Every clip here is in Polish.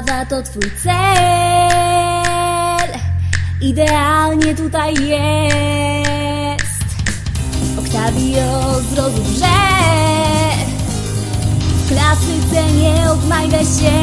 Warszawa to twój cel, idealnie tutaj jest. Octavio, zrozum, że w klasyce nie odnajdę się.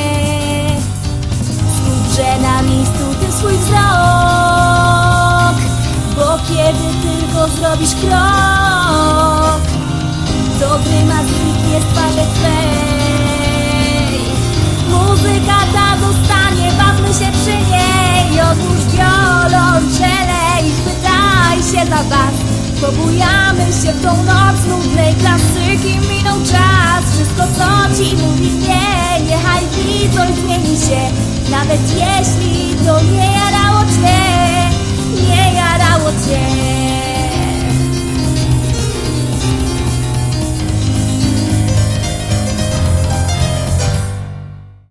Skup na miejscu ty swój wzrok, bo kiedy tylko zrobisz krok, dobry ma zniknie z twarzy twej. Muzyka ta zostanie, bawmy się przy niej. Odłóż wiolonczele i chwytaj się za bas. Pobujamy się w tą noc nudnej klasyki, minął czas. Wszystko co ci mówi nie, niechaj coś zmieni się, nawet jeśli to nie ja.